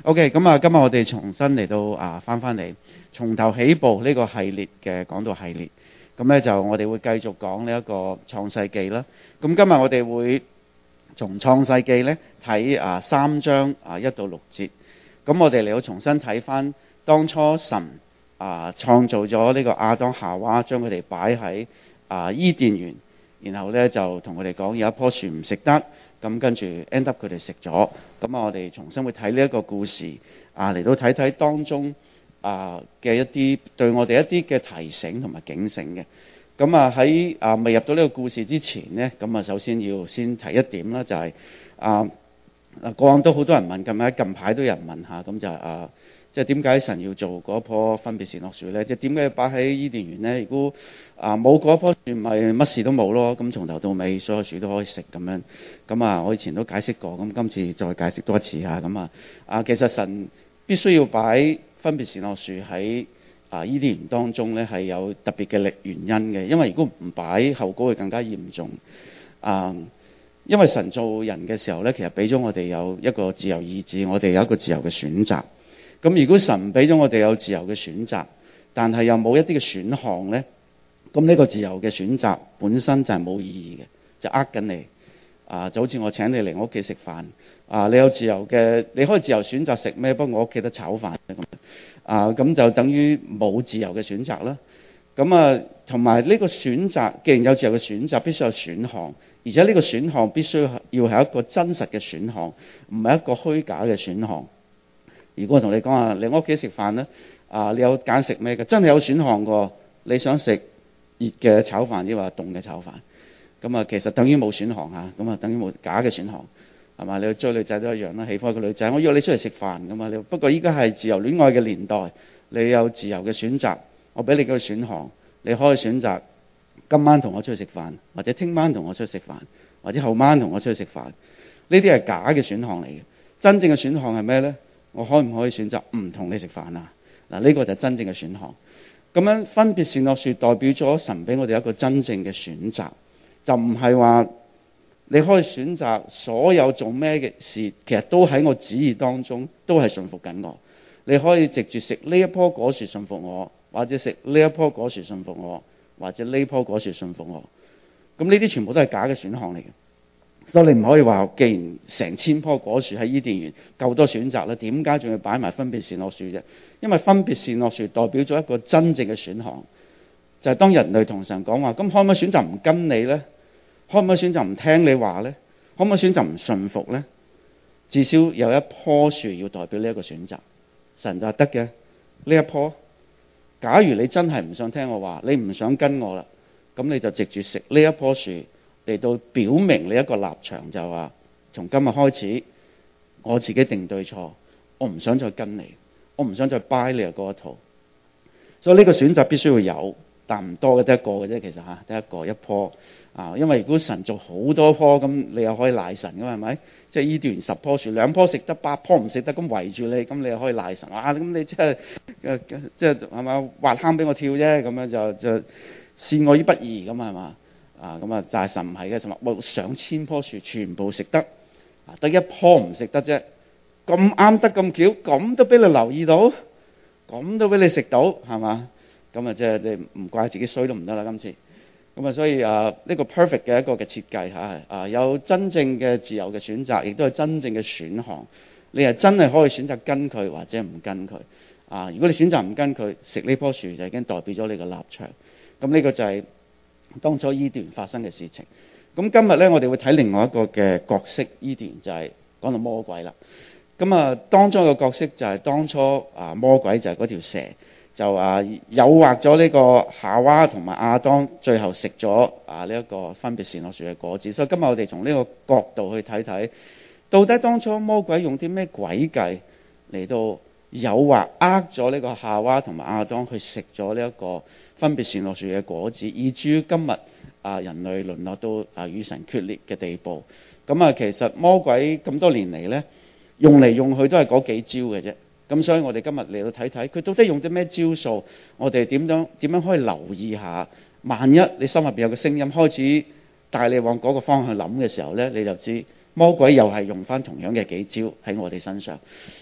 OK， 咁啊，今日我哋重新嚟到翻嚟從頭起步呢個系列嘅講道系列。咁咧就我哋會繼續講呢一個創世記啦。咁今日我哋會從創世記咧睇3章1到6節。咁我哋嚟到重新睇翻當初神創造咗呢個亞當夏娃，將佢哋擺喺伊甸園，然後咧就同佢哋講有一棵樹唔食得。咁跟住 end up 佢哋食咗，咁我哋重新會睇呢一個故事，嚟到睇睇當中嘅一啲對我哋一啲嘅提醒同埋警醒嘅。咁喺未入到呢個故事之前呢，咁首先要先提一點啦，就係過往都好多人問，近排都有人問下，咁就即係點解神要做嗰棵分別善惡樹呢？即係點解要擺喺伊甸園呢？如果冇嗰棵樹，咪乜事都冇咯。咁從頭到尾，所有樹都可以食咁樣。咁我以前都解釋過，咁今次再解釋多一次嚇。咁其實神必須要擺分別善惡樹喺伊甸園當中呢，係有特別嘅原因嘅。因為如果唔擺，後果會更加嚴重。因為神做人嘅時候呢，其實俾咗我哋有一個自由意志，我哋有一個自由嘅選擇。咁如果神俾咗我哋有自由嘅選擇，但係又冇一啲嘅選項呢，咁呢個自由嘅選擇本身就係冇意義嘅，就呃緊你。就好似我請你嚟我屋企食飯，你有自由嘅，你可以自由選擇食咩？不過我屋企得炒飯咁，咁就等於冇自由嘅選擇啦。咁同埋呢個選擇，既然有自由嘅選擇，必須有選項，而且呢個選項必須要係一個真實嘅選項，唔係一個虛假嘅選項。如果我同你講嚟我屋企食飯咧，你有揀食咩嘅？真係有選項㗎，你想食熱嘅炒飯，抑或凍嘅炒飯？咁其實等於冇選項嚇，咁等於冇假嘅選項，係嘛？你去追女仔都一樣啦，喜歡一個女仔，我約你出嚟食飯㗎嘛。不過依家係自由戀愛嘅年代，你有自由嘅選擇，我俾你個選項，你可以選擇今晚同我出去食飯，或者聽晚同我出去食飯，或者後晚同我出去食飯。呢啲係假嘅選項嚟嘅，真正嘅選項係咩呢？我可唔可以選擇唔同你食飯啊？呢個就係真正嘅選項。咁樣分別善惡樹代表咗神俾我哋一個真正嘅選擇，就唔係話你可以選擇所有做咩嘅事，其實都喺我旨意當中，都係順服緊我。你可以直接食呢一棵果樹順服我，或者食呢一棵果樹順服我，或者呢棵果樹順服我。咁呢啲全部都係假嘅選項嚟嘅。所以你唔可以話，既然成千棵果樹喺伊甸園夠多選擇啦，點解仲要擺埋分別善惡樹啫？因為分別善惡樹代表咗一個真正嘅選項，就係當人類同神講話，咁可唔可以選擇唔跟你呢？可唔可以選擇唔聽你話呢？可唔可以選擇唔順服呢？至少有一棵樹要代表呢一個選擇。神就話得嘅，呢一棵。假如你真係唔想聽我話，你唔想跟我啦，咁你就藉住食呢一棵樹嚟到表明你一個立場，就話從今日開始，我自己定對錯，我唔想再跟你，我唔想再 buy 你嘅嗰一套。所以呢個選擇必須要有，但唔多嘅，得一個嘅啫。其實得一棵因為如果神做好多棵，咁你又可以賴神㗎嘛，係咪？即係伊甸園10棵樹，2棵食得，8棵唔食得，咁圍住你，咁你又可以賴神。咁你即係係嘛，挖坑俾我跳啫，咁樣就陷我於不義咁係嘛？咁就係神唔係嘅，就話上千棵樹全部食得，得一棵唔食得啫。咁啱得咁巧，咁都俾你留意到，咁都俾你食到，係嘛？咁即係你唔怪自己衰都唔得啦，今次。咁所以呢個 perfect 嘅一個嘅設計有真正嘅自由嘅選擇，亦都係真正嘅選項。你係真係可以選擇跟佢或者唔跟佢。如果你選擇唔跟佢，食呢棵樹就已經代表咗你嘅立場。咁呢個就係當初伊甸發生嘅事情。咁今日呢，我哋會睇另外一個嘅角色，伊甸就係講到魔鬼啦。咁當中嘅角色就係當初魔鬼就係嗰條蛇，就誘惑咗呢個夏娃同埋亞當，最後食咗呢一個分別善惡樹嘅果子。所以今日我哋從呢個角度去睇睇，到底當初魔鬼用啲咩詭計嚟到誘惑咗呢個夏娃同埋亞當去食咗呢一個分別善惡樹嘅果子，以至於今日人類淪落到與神決裂嘅地步。咁其實魔鬼咁多年嚟呢，用嚟用去都係嗰幾招嘅啫。咁所以我哋今日嚟到睇睇佢到底用啲咩招數，我哋點樣可以留意下。萬一你心入邊有個聲音開始帶你往嗰個方向諗嘅時候呢，你就知魔鬼又係用翻同樣嘅幾招喺我哋身上。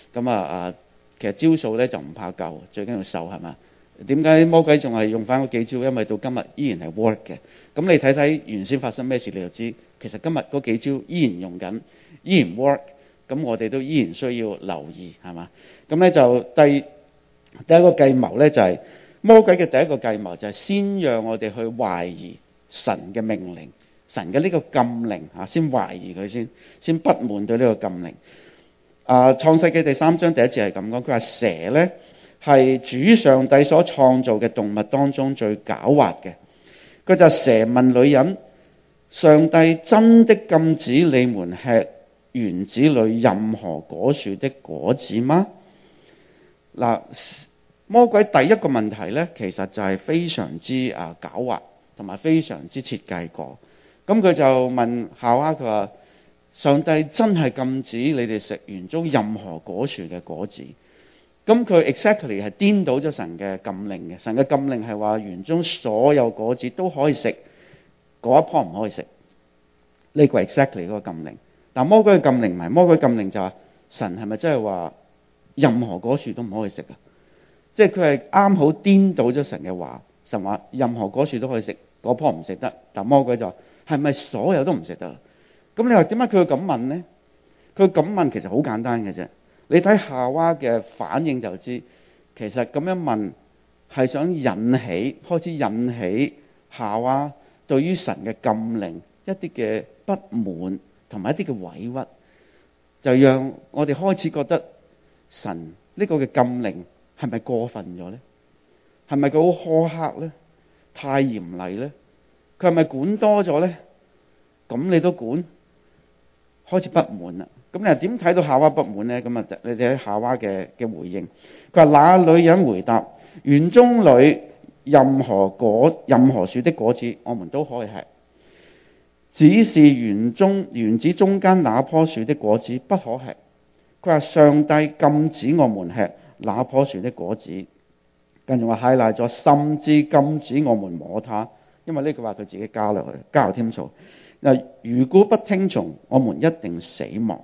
咁其實招數咧就唔怕舊，最緊要受係嘛？點解魔鬼仲係用翻嗰幾招？因為到今日依然係 work 嘅。咁你睇睇原先發生咩事，你就知其實今日嗰幾招依然用緊，依然 work。咁我哋都依然需要留意係嘛？咁咧就第一個計謀咧就係魔鬼嘅第一個計謀就係先讓我哋去懷疑神嘅命令，神嘅呢個禁令先懷疑佢先不滿對呢個禁令。創世記第3章第1節係咁講，佢話蛇咧係主上帝所創造嘅動物當中最狡猾嘅。佢就蛇問女人：上帝真的禁止你們吃園子裏任何果樹的果子嗎？嗱，魔鬼第一個問題咧，其實就係非常之狡猾，同埋非常之設計過。咁佢就問夏娃，佢話：上帝真係禁止你哋食園中任何果樹嘅果子。咁佢 exactly 係顛倒咗神嘅禁令嘅。神嘅禁令係話園中所有果子都可以食，嗰一棵唔可以食。呢個 exactly 嗰個禁令。但魔鬼嘅禁令唔係，魔鬼禁令就話神係咪真係話任何果樹都唔可以食啊？即係佢係啱好顛倒咗神嘅話。神話任何果樹都可以食，嗰棵唔食得。但魔鬼就話係咪所有都唔食得？咁你話點解佢會咁問呢？佢咁問其實好簡單嘅啫。你睇夏娃嘅反應就知，其實咁樣問係想開始引起夏娃對於神嘅禁令一啲嘅不滿同埋一啲嘅委屈，就讓我哋開始覺得神呢個嘅禁令係咪過分咗呢？係咪佢好苛刻呢？太嚴厲呢？佢係咪管多咗呢？咁你都管？開始不滿啦。咁你又點睇到夏娃不滿呢？咁你睇夏娃嘅回應。佢話：那女人回答：園中裏任何樹的果子，我們都可以吃，只是園子中間那棵樹的果子不可吃。佢話上帝禁止我們吃那棵樹的果子，跟住話 highlight 咗，甚至禁止我們摸它，因為呢句話佢自己加落去，加油添醋。嗱，如果不聽從，我們一定死亡。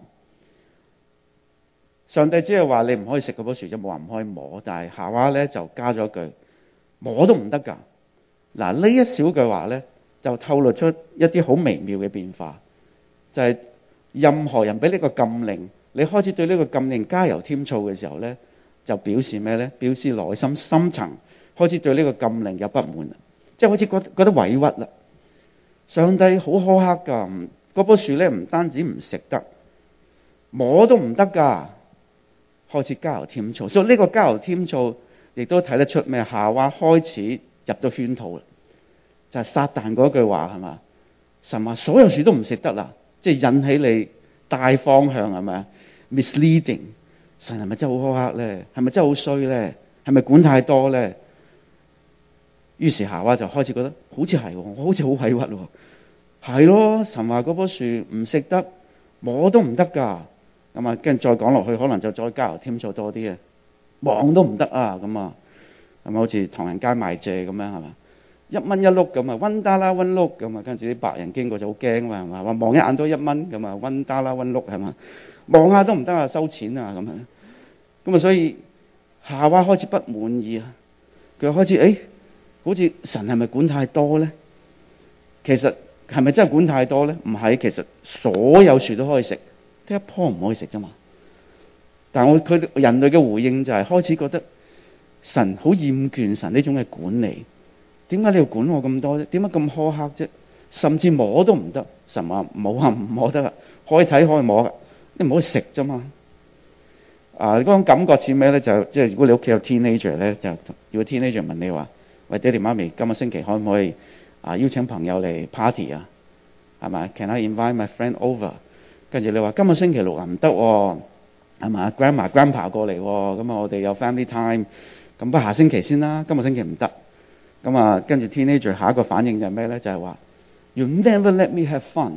上帝只係話你唔可以食嗰棵樹，就冇話唔可以摸。但係夏娃咧就加咗句摸都唔得㗎。嗱，呢一小句話咧就透露出一啲好微妙嘅變化，就係任何人俾呢個禁令，你開始對呢個禁令加油添醋嘅時候咧，就表示咩咧？表示內心深層開始對呢個禁令有不滿，即係好似覺得委屈啦。上帝好苛刻㗎，嗰棵樹咧唔單止唔食得，摸都唔得㗎。開始加油添醋，所以呢個加油添醋亦都睇得出咩？夏娃開始入到圈套啦，就係撒旦嗰句話係嘛？神話所有樹都唔食得啦，即係引起你大方向係咪 misleading？ 神係咪真係好苛刻咧？係咪真係好衰咧？係咪管太多咧？於是夏娃就開始覺得好似係，我好似好委屈喎。係咯，神話嗰棵樹唔食得，摸都唔得㗎。咁啊，跟住再講落去，可能就再加油添醋多啲啊！望都唔得啊！咁啊，係咪好似唐人街賣蔗咁樣係嘛？1蚊一碌咁啊，1 dollar 1碌咁啊，跟住啲白人經過就好驚啊嘛，話望一眼都1蚊咁啊，1 dollar 1碌係嘛？望下都唔得啊，收錢啊咁啊！咁啊，所以夏娃開始不滿意啊，佢開始好似神係咪管太多咧？其實係咪真係管太多咧？唔係，其實所有樹都可以食。得一棵唔可以食啫嘛，但係佢人類嘅回應就係開始覺得神好厭倦神呢種嘅管理。點解你要管我咁多啫？點解咁苛刻啫？甚至摸都唔得。神話冇話唔摸得噶，可以睇可以摸噶，你唔可以食啫嘛。嗰種感覺似咩咧？就即係如果你屋企有 teenager 咧，就如果 teenager 問你話：喂，爹哋媽咪，今個星期可唔可以邀請朋友嚟 party 啊？係咪 ？Can I invite my friend over？跟住你話今日星期六唔得喎，係嘛？Grandma、Grandpa 過嚟喎，咁啊我哋有 family time，咁不下星期先啦，今個星期唔得。咁啊跟住 teenager 下一個反應就係咩咧？就係話 You never let me have fun，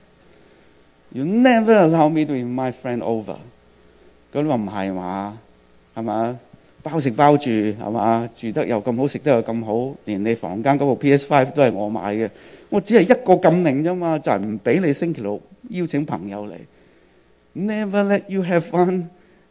You never allow me to invite my friend over。咁你話唔係嘛？係嘛？包食包住係嘛？住得又咁好，食得又咁好，連你房間嗰部 PS5 都係我買嘅。我只係一個禁令啫嘛，就係唔俾你星期六邀請朋友嚟。Never let you have fun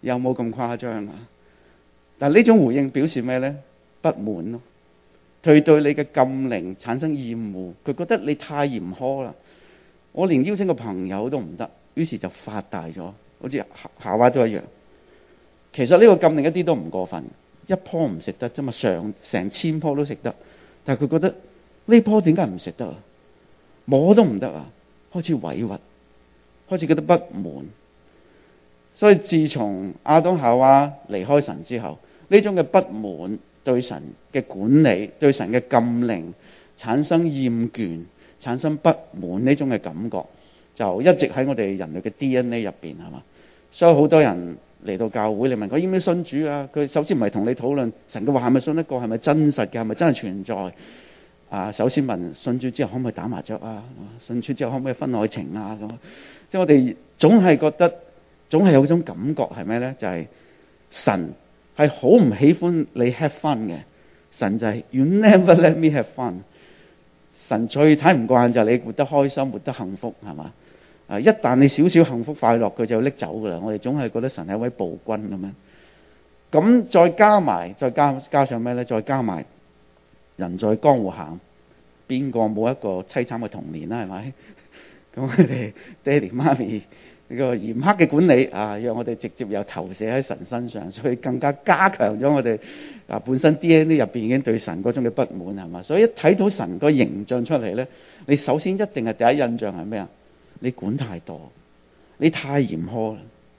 有冇咁誇張啊？但係呢種回應表示咩呢？不滿咯，佢對你嘅禁令產生厭惡，佢覺得你太嚴苛啦。我連邀請個朋友都唔得，於是就發大咗，好似夏娃都一樣。其實呢個禁令一啲都唔過分，一棵唔食得啫嘛，成千棵都食得，但係佢覺得呢棵點解唔食得啊？摸都唔得啊！開始委屈，開始覺得不滿。所以自從亞當夏娃離開神之後，呢種嘅不滿，對神嘅管理，對神嘅禁令產生厭倦、產生不滿呢種嘅感覺，就一直喺我哋人類嘅 DNA 入邊，係嘛？所以好多人嚟到教會，你問佢應唔應信主啊？佢首先唔係同你討論神嘅話係咪信得過，係咪真實嘅，係咪真係存在啊？首先問信主之後可唔可以打麻雀啊？信主之後可唔可以分愛情啊？咁即係我哋總係覺得，總係有種感覺係咩呢？就係神係好唔喜歡你 have fun 嘅。神就係 You never let me have fun。神最睇唔慣就係你活得開心、活得幸福，係嘛？一旦你少少幸福快樂，佢就拎走噶啦。我哋總係覺得神係一位暴君咁樣。咁再加上咩呢？再加埋人在江湖行，邊個冇一個凄慘嘅童年啦？係咪？咁我哋爹哋媽咪呢個嚴苛嘅管理啊，讓我哋直接又投射喺神身上，所以更加加強咗我哋本身 DNA 入邊已經對神嗰種嘅不滿，係嘛？所以一睇到神個形象出嚟呢，你首先一定係第一印象係咩啊？你管太多，你太嚴苛啦，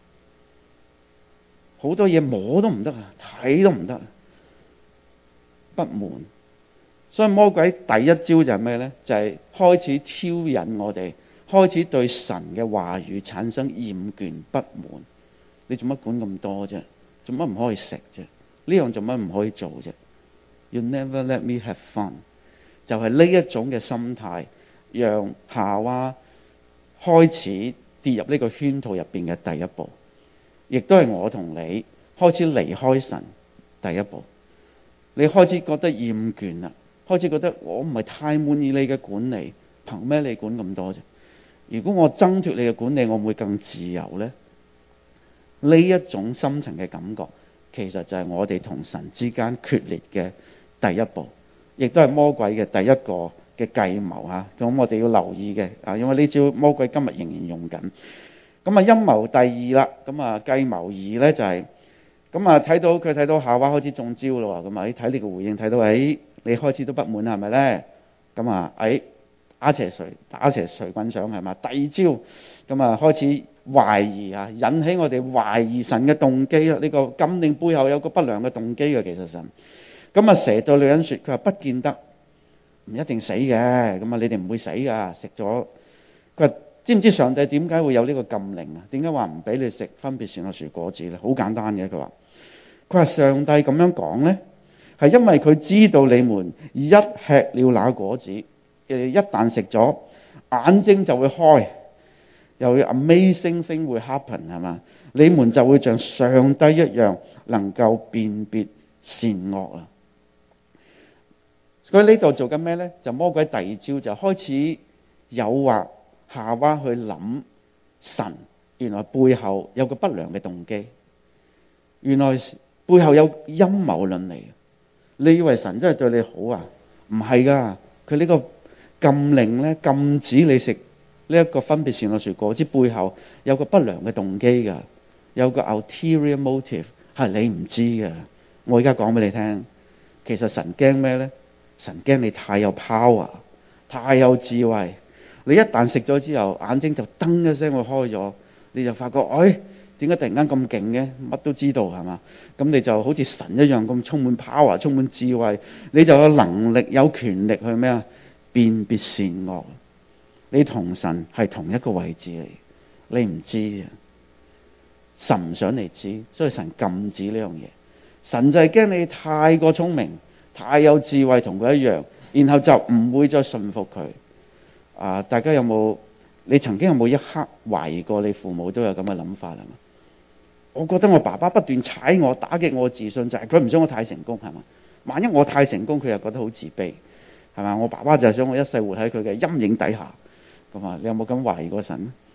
好多嘢摸都唔得啊，睇都唔得，不滿。所以魔鬼第一招就係咩呢？就係開始挑引我哋，開始對神嘅話語產生厭倦不滿。你做乜管咁多啫？做乜唔可以食啫？呢樣做乜唔可以做啫？ You never let me have fun。 就係呢一種嘅心態，讓夏娃開始跌入呢個圈套入邊嘅第一步，亦都係我同你開始離開神第一步。你開始覺得厭倦啦，開始覺得我唔係太滿意你嘅管理，憑咩你管咁多啫？如果我掙脫你嘅管理，我會更自由呢？呢一種深層嘅感覺，其實就係我哋同神之間決裂嘅第一步，亦都係魔鬼嘅第一個嘅計謀嚇。咁我哋要留意嘅啊，因為呢招魔鬼今日仍然用緊。咁啊陰謀第二啦，咁啊計謀二呢，就係咁啊睇到夏娃開始中招咯。咁啊你睇呢個回應睇到你開始都不滿係咪呢？咁啊打斜隨棍上係嘛？第二招咁啊開始懷疑啊，引起我哋懷疑神嘅動機啦。呢個禁令背後有個不良嘅動機嘅，其實神。咁啊蛇對女人說，佢話不見得，唔一定死嘅。咁啊你哋唔會死噶，食咗。佢話知唔知上帝點解會有呢個禁令啊？點解話唔俾你食分別善惡樹果子咧？好簡單嘅，佢話上帝咁樣講呢，係因為佢知道你們一吃了那果子，一旦食咗，眼睛就會開，又有 amazing thing 會 happen 係嘛？你們就會像上帝一樣，能夠辨別善惡啦。所以呢度做緊咩呢？就魔鬼第二招就開始誘惑夏娃去諗神原來背後有個不良嘅動機，原來背後有陰謀論嚟。你以為神真係對你好啊？唔係噶，佢呢個禁令咧，禁止你食呢一個分別善惡樹果子，背後有個不良嘅動機噶，有個 ulterior motive 係你唔知嘅。我而家講俾你聽，其實神驚咩呢？神驚你太有 power， 太有智慧。你一旦食咗之後，眼睛就噔一聲會開咗，你就發覺，點解突然間咁勁嘅？乜都知道係嘛？咁你就好似神一樣咁充滿 power， 充滿智慧，你就有能力、有權力去咩啊？辨別善惡。你同神係同一個位置嚟，你唔知啊？神唔想你知，所以神禁止呢樣嘢。神就係驚你太過聰明、太有智慧，同佢一樣，然後就唔會再順服佢。大家有冇？你曾經有冇一刻懷疑過你父母都有咁嘅諗法係嘛？我覺得我爸爸不斷踩我、打擊我自信，就係佢唔想我太成功係嘛？萬一我太成功，佢又覺得好自卑係嘛？我爸爸就係想我一世活喺佢嘅陰影底下咁啊！你有冇咁懷疑過神？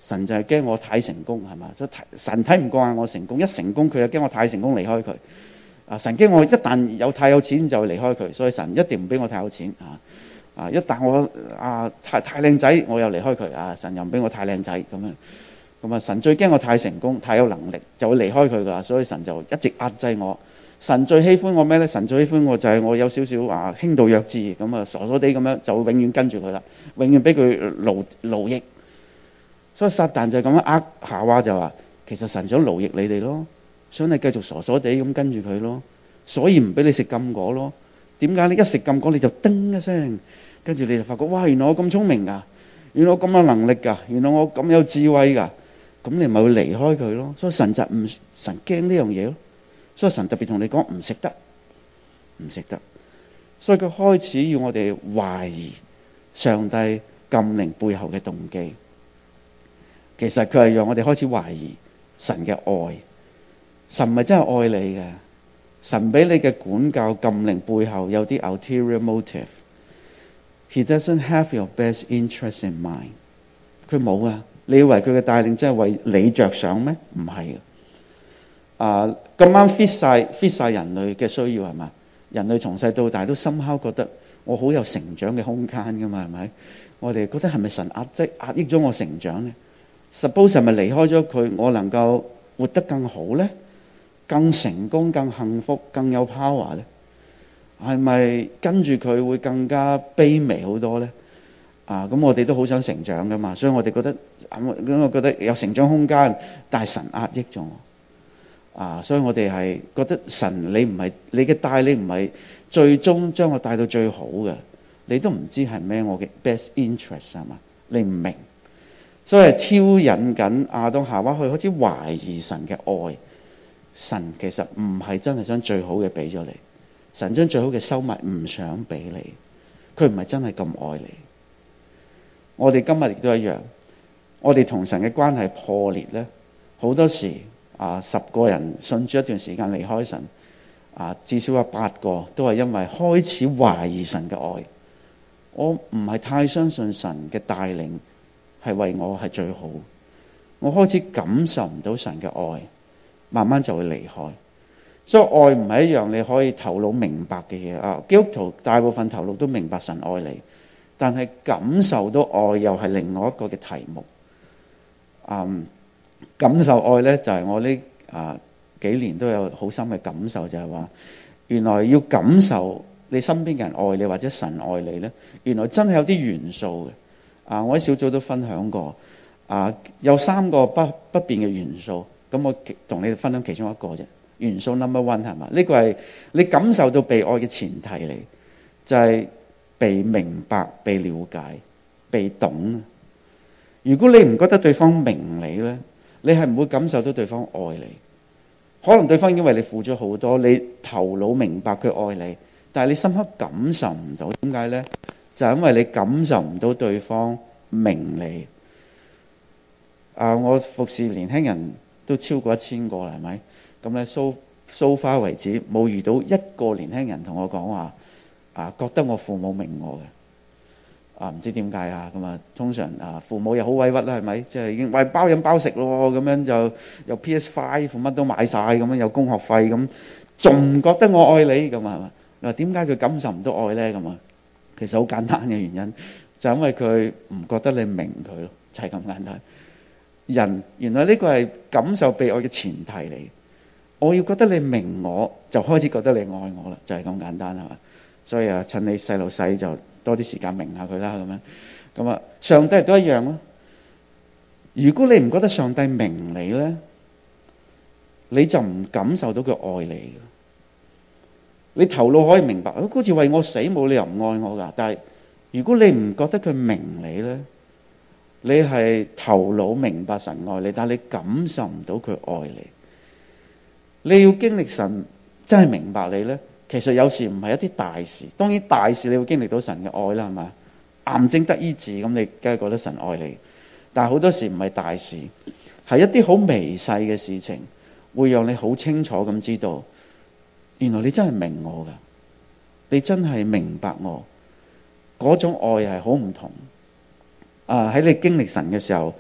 神就係驚我太成功，係嘛？即係神睇唔過眼我成功，一成功佢又驚我太成功離開佢。神驚我一旦太有錢就離開佢，所以神一定唔俾我太有錢。一旦我太靚仔，我又離開佢。神又唔俾我太靚仔咁樣。咁神最驚我太成功、太有能力，就會離開佢噶啦。所以神就一直壓制我。神最喜歡我咩呢？神最喜歡我就係我有少少輕度弱智咁傻傻地咁樣，就會永遠跟住佢啦，永遠俾佢奴役。所以撒旦就咁樣呃夏娃就話，其實神想奴役你哋咯，想你繼續傻傻地咁跟住佢咯，所以唔俾你食禁果咯。點解你一食禁果你就叮一聲，跟住你就發覺哇，原來我咁聰明㗎，原來我咁有能力㗎，原來我咁有智慧㗎，咁你咪會離開佢咯。所以神驚呢樣嘢咯，所以神特別同你講唔食得，唔食得。所以佢開始要我哋懷疑上帝禁令背後嘅動機。其實佢係讓我哋開始懷疑神嘅愛。神唔係真係愛你嘅，神俾你嘅管教禁令背後有啲 ulterior motive。 He doesn't have your best interest in mind。 佢冇啊。你以為佢嘅帶領真係為你着想咩？唔係啊。咁啱 fit 晒人類嘅需要係嘛？人類從細到大都深刻覺得我好有成長嘅空間噶嘛，係咪？我哋覺得係咪神壓抑咗我成長呢？ Suppose 係咪離開咗佢，我能夠活得更好呢？更成功、更幸福、更有 power 呢？係咪跟住佢會更加卑微好多呢？咁我哋都好想成長噶嘛，所以我哋覺得我覺得有成長空間，但係神壓抑咗我。所以我哋係覺得神你唔係，你嘅帶領唔係最終將我帶到最好嘅，你都唔知係咩我嘅 best interest 係嘛？你唔明。所以係挑引緊亞當夏娃去開始懷疑神嘅愛。神其實唔係真係將最好嘅俾咗你，神將最好嘅收埋，唔想俾你。佢唔係真係咁愛你。我哋今日亦都一樣，我哋同神嘅關係破裂呢，好多時10個人信主一段時間離開神，至少有8個都係因為開始懷疑神嘅愛。我唔係太相信神嘅帶領係為我係最好，我開始感受唔到神嘅愛，慢慢就會離開。所以愛唔係一樣你可以頭腦明白嘅嘢。基督徒大部分頭腦都明白神愛你，但係感受到愛又係另外一個嘅題目。感受愛呢，就係我呢幾年都有好深嘅感受，就係話原來要感受你身邊嘅人愛你或者神愛你呢，原來真係有啲元素嘅。我喺小組都分享過，有3個不變嘅元素，咁我同你哋分享其中一個啫。元素 number one 係嘛？呢個係你感受到被愛嘅前提嚟，就係被明白、被了解、被懂。如果你唔覺得對方明你呢，你係唔會感受到對方愛你。可能對方已經為你付咗好多，你頭腦明白佢愛你，但係你深刻感受唔到。點解呢？就係因為你感受唔到對方明你。我服侍年輕人都超過1000個啦，係咪？咁咧so far為止冇遇到一個年輕人同我講話覺得我父母明我嘅。唔知點解咁通常父母又好委屈啦，係咪？即係已經喂包飲包食咯，咁樣就有 PS5 乜都買晒，咁樣有供學費，咁仲唔覺得我愛你咁係嘛？嗱，點解佢感受唔到愛咧？咁其實好簡單嘅原因，就係因為佢唔覺得你明佢咯，就係咁簡單。人原來呢個係感受被愛嘅前提嚟。我要覺得你明我，就開始覺得你愛我啦，就係咁簡單係嘛？所以趁你細路細就多啲時間明下佢啦，咁樣。上帝都一樣咯。如果你唔覺得上帝明你咧，你就唔感受到佢愛你。你頭腦可以明白，好似為我死冇理由唔愛我㗎。但係如果你唔覺得佢明你咧，你係頭腦明白神愛你，但係你感受唔到佢愛你。你要經歷神真係明白你呢，其實有時唔係一啲大事。當然大事你會經歷到神嘅愛啦，係嘛？癌症得醫治，咁你梗係覺得神愛你。但係好多時唔係大事，係一啲好微細嘅事情，會讓你好清楚咁知道，原來你真係明我㗎，你真係明白我。嗰種愛係好唔同。喺你經歷神嘅時候，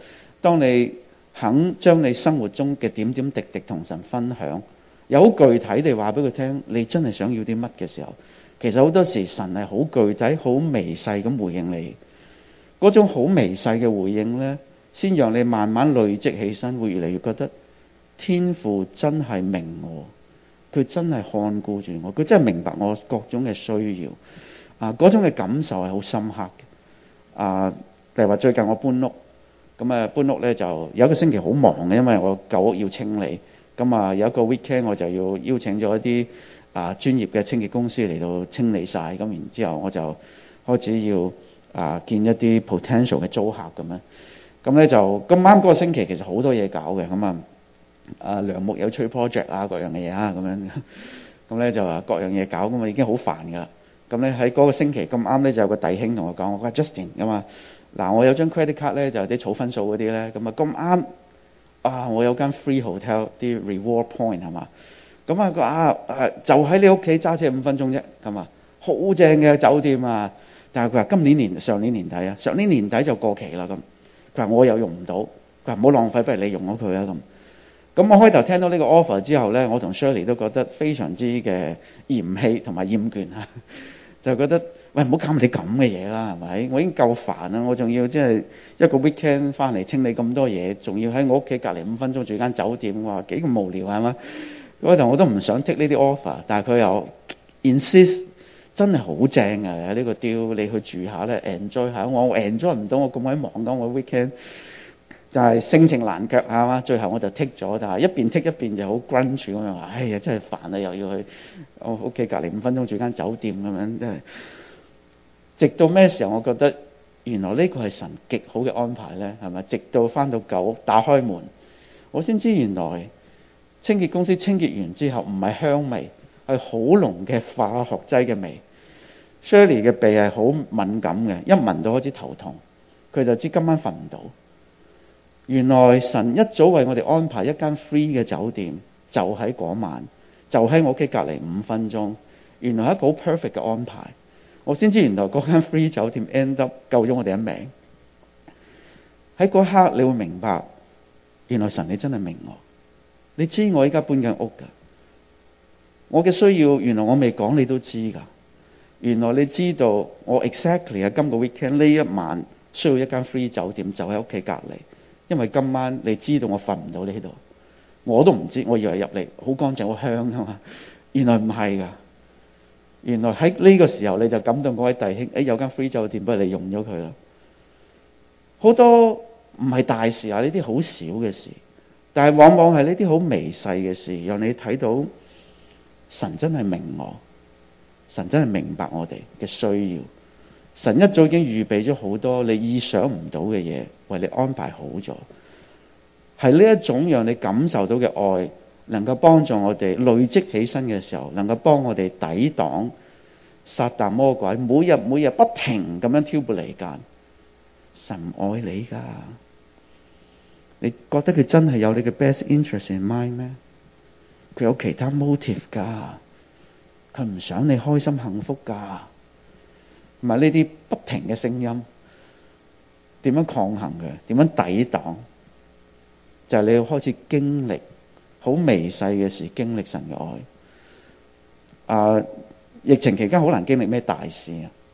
當你肯將你生活中嘅點點滴滴同神分享，有好具體地話俾佢聽，你真係想要啲乜嘅時候，其實好多時神係好具體、好微細咁回應你。嗰種好微細嘅回應呢，先讓你慢慢累積起身，會越嚟越覺得天父真係明我，佢真係看顧住我，佢真係明白我各種嘅需要。嗰種嘅感受係好深刻嘅。例如話最近我搬屋，咁搬屋呢就有一個星期好忙嘅，因為我舊屋要清理。咁有一個 weekend 我就要邀請咗一啲專業嘅清潔公司嚟到清理晒。咁然之後我就開始要見一啲 potential 嘅租客咁樣。咁呢就咁啱嗰個星期其實好多嘢搞嘅。咁梁木有吹 project 各樣嘅嘢咁樣。咁呢就各樣嘢搞，咁已經好煩噶啦。咁呢喺嗰個星期咁啱呢，就有個弟兄同我講，我話 Justin 咁嗱，我有張 credit card 呢，就有啲儲分數嗰啲呢。咁咁啱我有間 free hotel 啲 reward point 係嘛。咁佢話就喺你屋企揸車5分鐘啫。咁好正嘅酒店啊。但係佢話上年年底上年年底就過期啦。咁佢話我又用唔到，佢話唔好浪費，不如你用咗佢啊。咁我開頭聽到呢個 offer 之後呢，我同 Shirley 都覺得非常之嘅嫌棄同埋厭倦就覺得喂，唔好搞啲咁嘅嘢啦，係咪？我已經夠煩啦，我仲要即係一個 weekend 翻嚟清理咁多嘢，仲要喺我屋企隔離5分鐘住間酒店，話幾咁無聊係嘛？嗰陣我都唔想 take 呢啲 offer，但係佢又 insist 真係好正嘅呢個 deal，你去住下咧 enjoy 下。我 enjoy 唔到，我咁鬼忙咁，我 weekend 就係性情難卻係嘛。最後我就 take 咗，但係一邊 take 一邊就好 grunge 咁樣話，哎呀真係煩啊，又要去我屋企隔離5分鐘住間酒店咁樣，真係。直到咩時候我覺得原來呢個係神極好嘅安排呢？係咪？直到翻到舊屋打開門，我先知原來清潔公司清潔完之後唔係香味，係好濃嘅化學劑嘅味。Shirley 嘅鼻係好敏感嘅，一聞到開始頭痛，佢就知今晚瞓唔到。原來神一早為我哋安排一間 free 嘅酒店，就喺嗰晚，就喺我屋企隔離5分鐘。原來係一個好 perfect 嘅安排。我先知原來嗰間 free 酒店 end up 救咗我哋一命。喺嗰刻你會明白，原來神你真係明我。你知我依家搬緊屋㗎，我嘅需要原來我未講你都知㗎。原來你知道我 exactly 係今個 weekend 呢一晚需要一間 free 酒店，就喺屋企隔離。因為今晚你知道我瞓唔到呢度，我都唔知，我以為入嚟好乾淨好香㗎嘛。原來唔係㗎。原來喺呢個時候你就感動嗰位弟兄，有間 free 酒店，不如你用咗佢啦。好多唔係大事呢啲好小嘅事，但係往往係呢啲好微細嘅事，讓你睇到神真係明我，神真係明白我哋嘅需要。神一早已經預備咗好多你意想唔到嘅嘢，為你安排好咗。係呢一種讓你感受到嘅愛，能夠幫助我哋累積起身嘅時候，能夠幫我哋抵擋撒旦魔鬼每日不停咁樣挑撥離間。神愛你㗎，你覺得佢真係有你嘅 best interest in mind 咩？佢有其他 motive 㗎，佢唔想你開心幸福㗎。同埋呢啲不停嘅聲音，點樣抗衡嘅？點樣抵擋？就係你要開始經歷好微細嘅事，經歷神嘅愛。疫情期間好難經歷咩大事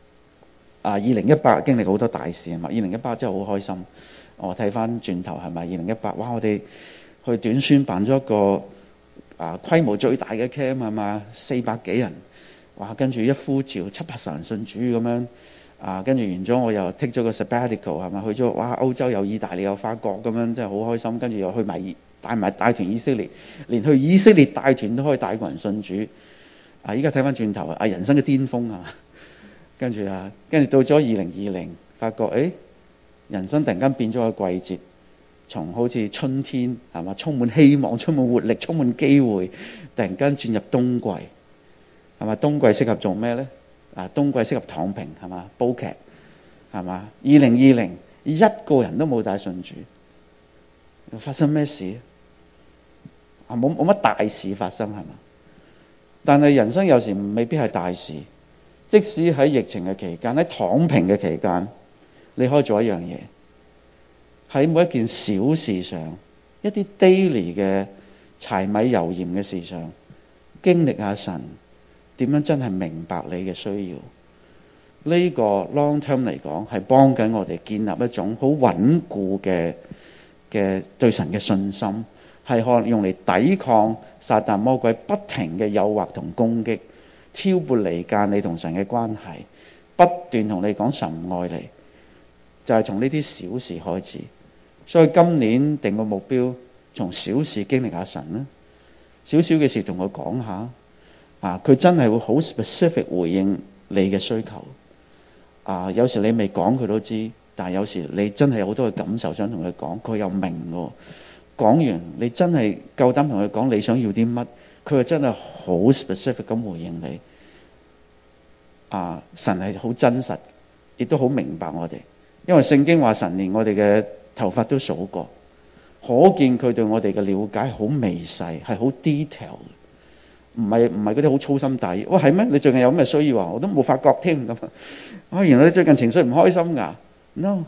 2018經歷好多大事啊嘛。2018真係好開心。我睇翻轉頭係咪2018？哇！我哋去短宣辦咗一個規模最大嘅 camp 係嘛，400幾人。哇！跟住一呼召700人信主咁樣。跟住完咗我又 take 咗個 sabbatical 係嘛，去咗歐洲有意大利有法國咁樣，真係好開心。跟住又去埋帶團以色列，連去以色列帶團都可以帶個人信主。依家睇翻轉頭人生嘅巔峰啊！跟住到咗2020，發覺人生突然間變咗個季節，從好似春天係嘛，充滿希望、充滿活力、充滿機會，突然間轉入冬季係嘛？冬季適合做咩呢？冬季適合躺平係嘛？煲劇係嘛？2020一個人都冇帶信主，發生咩事？冇乜大事發生係嘛？但係人生有時未必係大事，即使喺疫情嘅期間，喺躺平嘅期間，你可以做一樣嘢， 喺每一件小事上，一啲 daily 嘅柴米油鹽嘅事上，經歷下神點樣真係明白你嘅需要。呢個 long term 嚟講係幫緊我哋建立一種好穩固嘅對神嘅信心，係可能用嚟抵抗撒旦魔鬼不停嘅誘惑同攻擊，挑撥離間你同神嘅關係，不斷同你講神唔愛你，就係從呢啲小事開始。所以今年定個目標，從小事經歷下神啦，少少嘅事同佢講下，佢真係會好 specific 回應你嘅需求。有時你未講佢都知，但係有時你真係有好多嘅感受想同佢講，佢又明喎。講完你真係夠膽同佢講你想要啲乜，佢又真係好 specific 咁回應你。神係好真實，亦都好明白我哋，因為聖經話神連我哋嘅頭髮都數過，可見佢對我哋嘅了解好微細，係好 detail，唔係嗰啲好粗心大意。哇，係咩？你最近有咩需要啊？我都冇發覺添咁。原來你最近情緒唔開心㗎 ？No，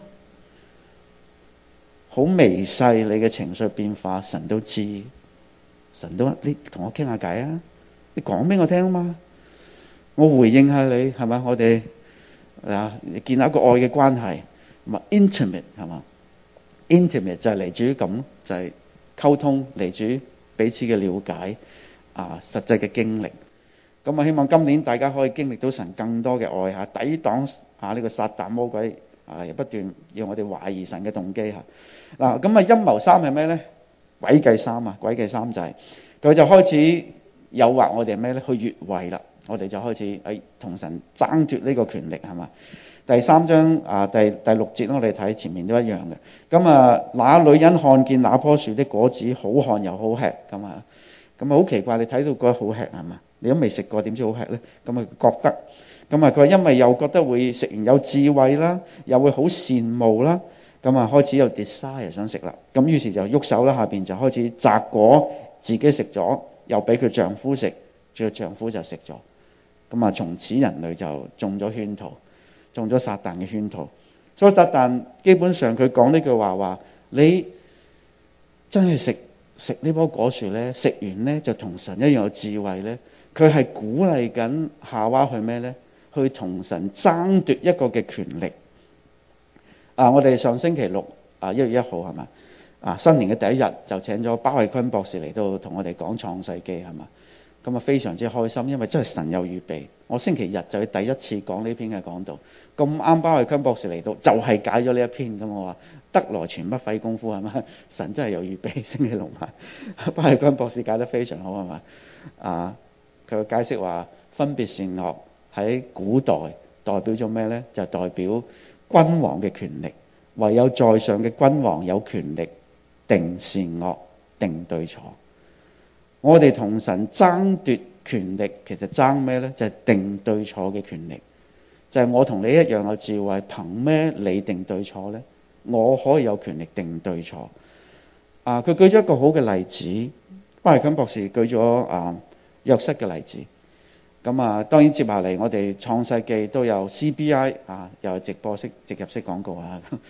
好微細你嘅情緒變化，神都知，神都你同我傾下偈啊，你講俾我聽啊嘛，我回應下你係咪？我哋建立一個愛嘅關係，咪 intimate 係嘛？Intimate 就係嚟自於咁，就係溝通，嚟自於彼此嘅了解，實際嘅經歷。咁我希望今年大家可以經歷到神更多嘅愛嚇，抵擋下呢個撒旦魔鬼又不斷要我哋懷疑神嘅動機嚇。咁陰謀三係咩咧？詭計三詭計三就係佢就開始誘惑我哋咩咧？去越位啦，我哋就開始同神爭奪呢個權力係嘛？第三章第六節我哋睇前面都一樣嘅。那女人看見那棵樹的果子好看又好吃，咁好奇怪，你睇到覺得好吃係嘛？你都未食過，點知好吃咧？覺得佢話因為又覺得會食完有智慧啦，又會好羨慕啦，開始有 desire 想食啦。於是就喐手啦，下邊就開始摘果，自己食咗，又俾佢丈夫食，佢丈夫就食咗。從此人類就中咗圈套，中咗撒旦嘅圈套。所以撒旦基本上佢講呢句話你真係食呢棵果樹咧，食完咧就同神一樣有智慧咧。佢係鼓勵緊夏娃去咩咧？去同神爭奪一個嘅權力。我哋上星期六1月1號係嘛？新年嘅第一日就請咗包惠坤博士嚟到同我哋講創世記係嘛？非常之開心，因為真係神有預備。我星期日就要第一次講呢篇嘅講道，咁啱包惠坤博士嚟到就係解咗呢一篇。我話得來全不費功夫係嘛？神真係有預備。星期六晚包惠坤博士解得非常好係嘛？佢嘅解釋話分別善惡喺古代代表咗咩呢？就代表君王嘅權力，唯有在上嘅君王有權力定善惡、定對錯。我哋同神爭奪權力，其實爭咩呢？就係定對錯嘅權力。就係我同你一樣有智慧，憑咩你定對錯呢？我可以有權力定對錯。佢舉咗一個好嘅例子，包惠坤博士舉咗約瑟嘅例子。當然接下嚟我哋創世記都有 CBI 又係直入式廣告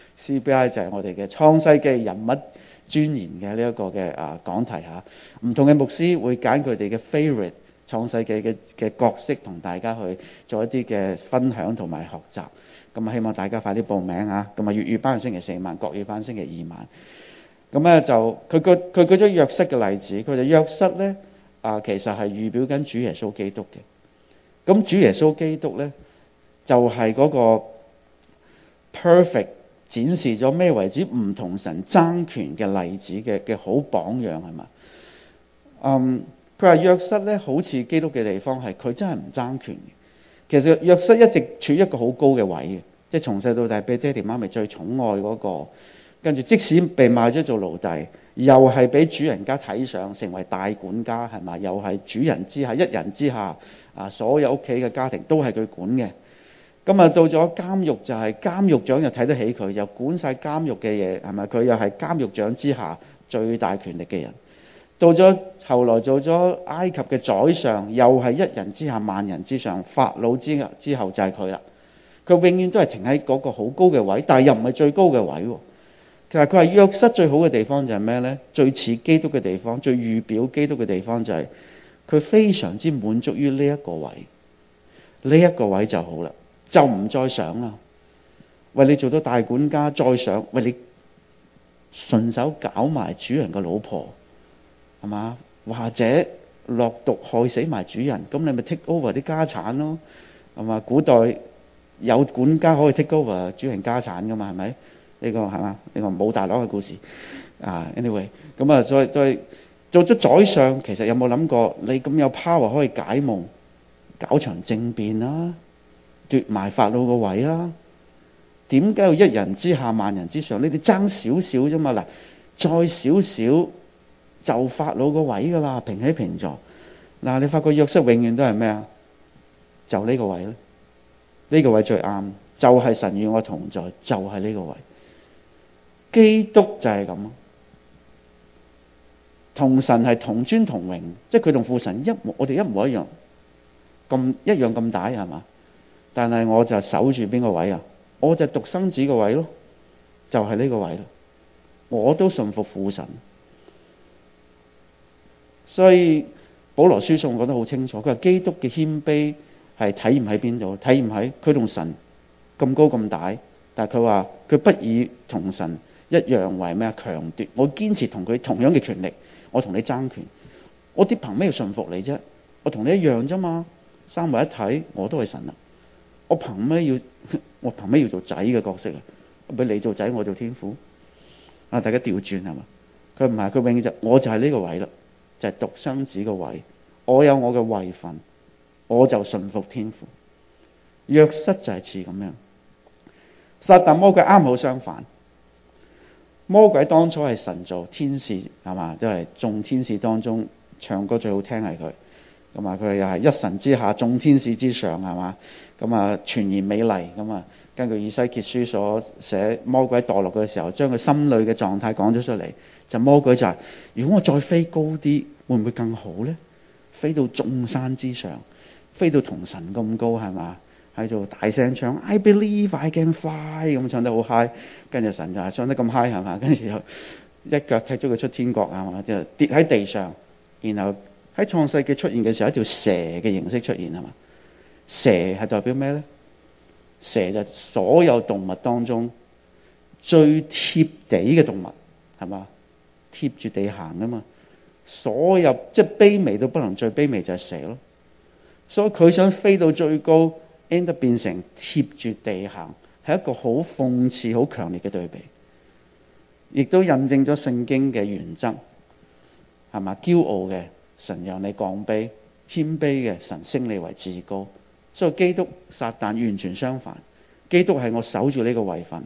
CBI 就係我哋嘅創世記人物專研嘅呢一個嘅講題唔同嘅牧師會揀佢哋嘅 favorite 創世記嘅角色同大家去做一啲嘅分享同埋學習。希望大家快啲報名粵語班星期4晚，國語班星期2晚。佢舉咗約瑟嘅例子，佢就約瑟咧其實係預表緊主耶穌基督嘅。主耶穌基督咧就係嗰個 perfect 展示咗咩為止唔同神爭權嘅例子嘅好榜樣係嘛？佢話約瑟咧好似基督嘅地方係佢真係唔爭權嘅。其實約瑟一直處於一個好高嘅位嘅，即係從細到大俾爹哋媽咪最寵愛嗰個，跟住即使被賣咗做奴隸，又係俾主人家睇上成為大管家係嘛？又係主人之下一人之下。所有屋企嘅家庭都係佢管嘅。到咗監獄就係監獄長又睇得起佢，又管晒監獄嘅嘢係咪？佢又係監獄長之下最大權力嘅人。到咗後來做咗埃及嘅宰相，又係一人之下萬人之上，法老之後就係佢啦。佢永遠都係停喺嗰個好高嘅位，但係又唔係最高嘅位。 其實佢話約瑟最好嘅地方就係咩呢？最似基督嘅地方，最預表基督嘅地方就係佢非常之滿足於呢一個位，呢一個位就好啦，就唔再想啦。為你做到大管家，再想為你順手搞埋主人嘅老婆，係嘛？或者落毒害死埋主人，咁你咪 take over 啲家產咯，係嘛？古代有管家可以 take over 主人家產噶嘛，係咪？呢個係嘛？呢個武大郎嘅故事啊。Anyway， 咁啊，再做咗宰相，其實有冇諗過你咁有 power 可以解夢，搞場政變啦，奪埋法老個位啦？點解要一人之下萬人之上？你哋爭少少啫嘛，嗱，再少少就法老個位噶啦，平起平坐。嗱，你發覺約瑟永遠都係咩啊？就呢個位咧，呢個位最啱，就係神與我同在，就係呢個位。基督就係咁，同神係同尊同榮，即係佢同父神我哋一模一樣，一樣咁大係嘛？但係我就守住邊個位啊？我就獨生子個位咯，就係呢個位咯。我都順服父神，所以保羅書信講得好清楚，佢話基督嘅謙卑係體現喺邊度？體現喺佢同神咁高咁大，但係佢話佢不以同神一樣為咩強奪，我堅持同佢同樣嘅權力，我同你爭權，我啲憑咩要順服你啫？我同你一樣啫嘛，三位一體，我都係神啊！我憑咩要做仔嘅角色啊？俾你做仔，我做天父啊！大家調轉係嘛？佢唔係，佢永遠我就係呢個位啦，就係獨生子個位。我有我嘅位份，我就順服天父。約瑟就係似咁樣，撒旦魔鬼啱好相反。魔鬼當初係神造天使係嘛，即係眾天使當中唱歌最好聽係佢。咁啊，佢又係一神之下，眾天使之上係嘛？咁啊，全然美麗咁啊。根據以西結書所寫，魔鬼墮落嘅時候，將佢心裏嘅狀態講咗出嚟。就魔鬼就係：如果我再飛高啲，會唔會更好呢？飛到眾山之上，飛到同神咁高係嘛？喺度大聲唱 I believe I can fly， 咁唱得好 high。跟住神就係唱得咁 high 係嘛？跟住又一腳踢咗佢出天國係嘛？就跌喺地上，然後喺創世記出現嘅時候，一條蛇嘅形式出現係嘛？蛇係代表咩呢？蛇就所有動物當中最貼地嘅動物係嘛？貼住地行㗎嘛？所有即係卑微到不能最卑微就係蛇咯。所以佢想飛到最高 end up 變成貼住地行，係一個好諷刺好強烈嘅對比，亦都印證咗聖經嘅原則係嘛？驕傲嘅神讓你降卑，謙卑嘅神升你為至高。所以基督撒旦完全相反，基督係我守住呢個位份，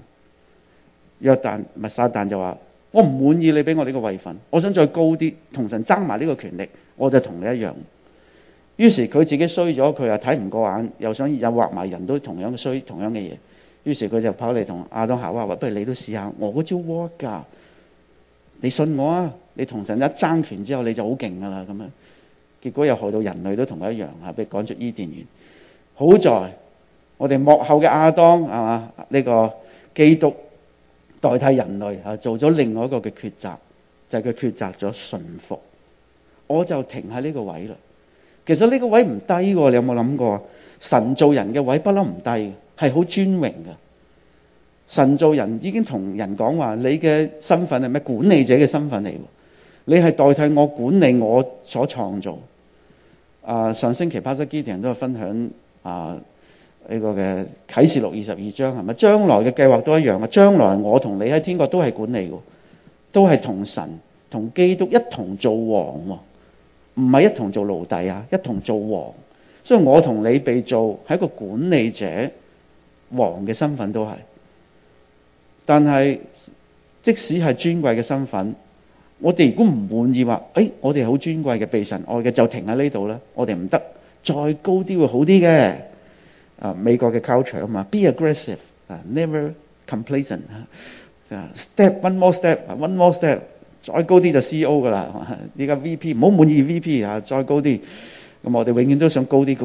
撒旦就話我唔滿意你俾我呢個位份，我想再高啲，同神爭埋呢個權力，我就同你一樣。於是佢自己衰咗，佢又睇唔過眼，又想誘惑埋人都同樣嘅衰同樣嘅嘢。於是佢就跑嚟同亞當夏娃話：不如你都試下我嗰招 work 㗎，你信我啊！你同神一爭權之後，你就好勁㗎啦咁樣。結果又害到人類都同佢一樣嚇，被趕出伊甸園。好在我哋幕後嘅亞當係嘛？呢個基督代替人類嚇做咗另外一個嘅抉擇，就係佢抉擇咗順服。我就停喺呢個位啦。其實呢個位唔低喎，你有冇諗過？神造人嘅位不嬲唔低，係好尊榮嘅。神造人已經同人講話，你嘅身份係咩？管理者嘅身份嚟喎。你係代替我管理我所創造。上星期 Pastor Gideon 都有分享呢個嘅啟示錄22章係咪？將來嘅計劃都一樣嘅。將來我同你喺天國都係管理嘅，都係同神同基督一同做王喎。唔係一同做奴隸啊，一同做王。所以我同你被做係一個管理者王嘅身份都係。但係即使係尊貴嘅身份，我哋如果唔滿意話，我哋好尊貴嘅被神愛嘅，就停喺呢度啦。我哋唔得，再高啲會好啲嘅。美國嘅 culture 啊嘛 ，be aggressive， never complacent， step one more step，one more step。再高啲就 CEO 噶啦，依家 VP 唔好滿意 VP 啊，再高啲，咁我哋永遠都想高啲，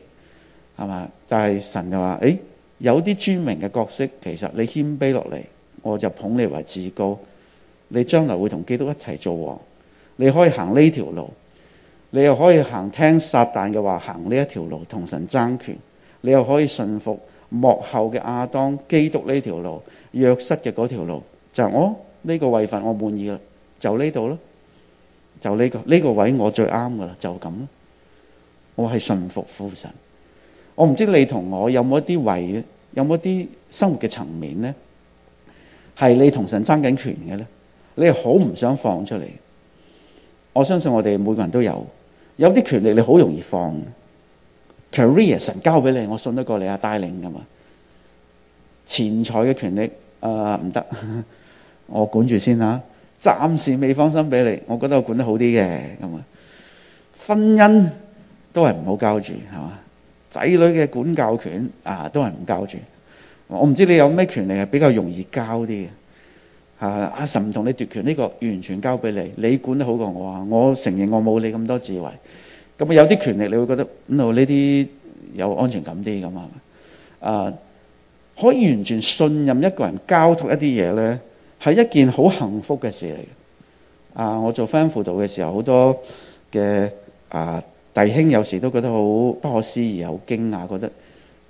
係嘛？但係神就話：有啲尊榮嘅角色，其實你謙卑落嚟， 我就捧你為至高。你將來會同基督一齊做王，你可以行呢條路，你又可以聽撒旦嘅話，行呢一條路同神爭權，你又可以順服幕後嘅亞當基督呢條路，約瑟嘅嗰條路，就我呢個位份我滿意啦，就呢度咯，就呢個位我最啱噶啦，就咁咯。我係順服父神。我唔知你同我有冇一啲位，有冇一啲生活嘅層面呢？係你同神爭緊權嘅呢？你係好唔想放出嚟。我相信我哋每個人都有啲權力你好容易放。career 神交俾你，我信得過你啊，帶領噶嘛。錢財嘅權力唔得，我管住先啦，暫時未放心俾你，我覺得我管得好啲嘅咁啊。婚姻都係唔好交住，係嘛？仔女嘅管教權都係唔交住。我唔知你有咩權力係比較容易交啲嘅。阿神唔同你奪權，呢個完全交俾你，你管得好過我啊！我承認我冇你咁多智慧。咁有啲權力你會覺得呢啲有安全感啲咁啊？可以完全信任一個人，交託一啲嘢呢，係一件好幸福嘅事嚟嘅。我做婚姻輔導嘅時候，好多嘅弟兄有時都覺得好不可思議，好驚訝，覺得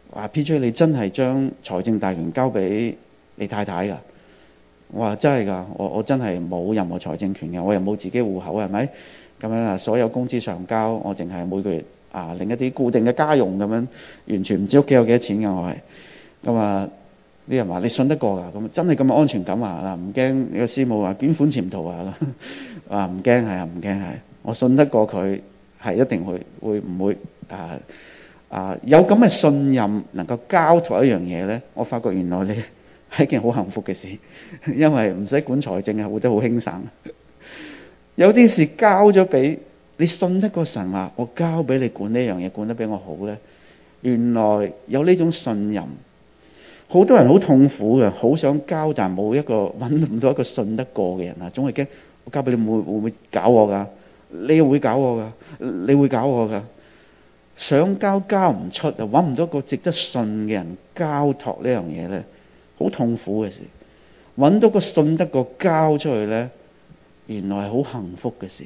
PJ 你真係將財政大權交俾你太太㗎？我話真係㗎，我真係冇任何財政權嘅，我又冇自己戶口，係咪咁樣啊？所有工資上交，我淨係每個月另一啲固定嘅家用咁樣，完全唔知屋企有幾多錢㗎。我係咁啲人話你信得過㗎？咁真係咁安全感啊？唔驚你個師母話捐款潛逃啊？唔驚係唔驚係，我信得過佢係一定會唔會有咁嘅信任能夠交託一樣嘢呢？我發覺原來你係一件好幸福嘅事，因為唔使管財政啊，活得好輕省。有啲事交咗俾你，信得過神話，我交俾你管呢樣嘢，管得比我好呢。原來有呢種信任，好多人好痛苦嘅，好想交，但冇一個揾唔到一個信得過嘅人啊，總係驚我交俾你會唔會搞我㗎？你會搞我㗎？你會搞我㗎？想交唔出啊，揾唔到一個值得信嘅人交託呢樣嘢呢。好痛苦嘅事，揾到個信得過交出去呢，原來係好幸福嘅事。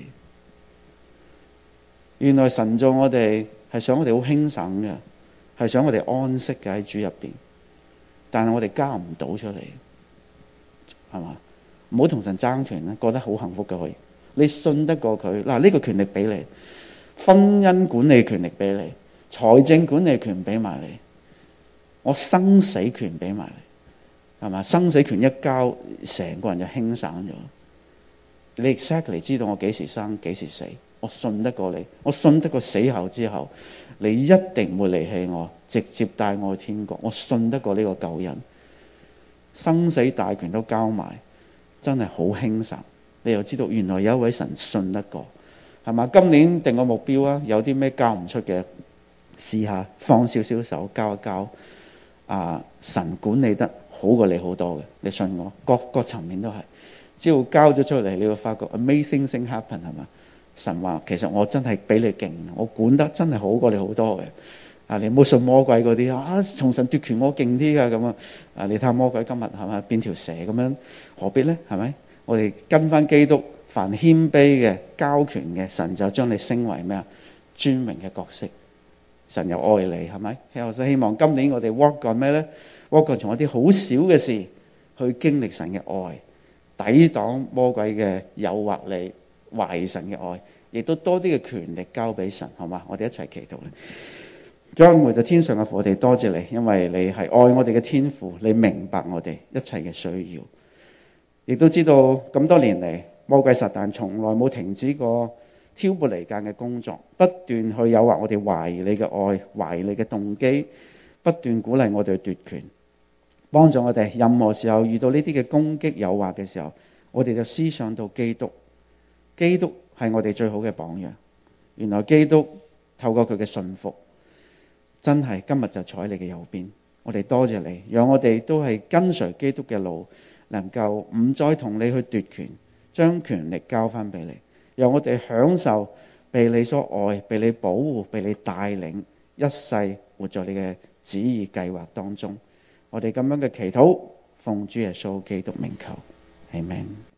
原來神造我哋係想我哋好輕省嘅，係想我哋安息嘅喺主入邊，但係我哋交唔到出嚟，係嘛？唔好同神爭權啦，覺得好幸福嘅可以。你信得過佢嗱，呢個權力俾你，婚姻管理權力俾你，財政管理權俾埋你，我生死權俾埋你。係嘛？生死權一交，成個人就輕省咗。你 exactly 知道我幾時生幾時死，我信得過你，我信得過死後之後你一定會離棄我，直接帶我去天國。我信得過呢個救恩，生死大權都交埋，真係好輕省。你又知道原來有一位神信得過，係嘛？今年定個目標啊，有啲咩交唔出嘅，試下放少少手交一交。神管理得好過你好多嘅，你信我，各層面都係。只要交咗出嚟，你會發覺 amazing thing happen， 係嘛？神話其實我真係比你勁，我管得真係好過你好多嘅。你唔好信魔鬼嗰啲從神奪權我勁啲㗎咁啊！你睇下魔鬼今日係咪變條蛇咁樣，何必呢？係咪？我哋跟翻基督，凡謙卑嘅交權嘅，神就將你升為咩啊？尊榮嘅角色。神又愛你，係咪？我希望今年我哋 work 過咩呢？work 過從一啲好少嘅事去經歷神嘅愛，抵擋魔鬼嘅誘惑，你懷疑神嘅愛，亦都多啲嘅權力交俾神，好嘛？我哋一齊祈禱咧。將會在天上嘅父，我哋多謝你，因為你係愛我哋嘅天父，你明白我哋一切嘅需要，亦都知道咁多年嚟，魔鬼撒旦從來冇停止過挑撥離間嘅工作，不斷去誘惑我哋懷疑你嘅愛，懷疑你嘅動機，不斷鼓勵我哋去奪權，幫助我哋任何時候遇到呢啲嘅攻擊誘惑嘅時候，我哋就思想到基督。基督係我哋最好嘅榜樣。原來基督透過佢嘅信服，真係今日就坐喺你嘅右邊。我哋多謝你，讓我哋都係跟隨基督嘅路，能夠唔再同你去奪權，將權力交翻俾你。讓我哋享受被你所愛，被你保護，被你帶領，一世活在你嘅旨意計劃當中。我哋咁樣嘅祈禱， 奉主耶穌基督名求，阿們。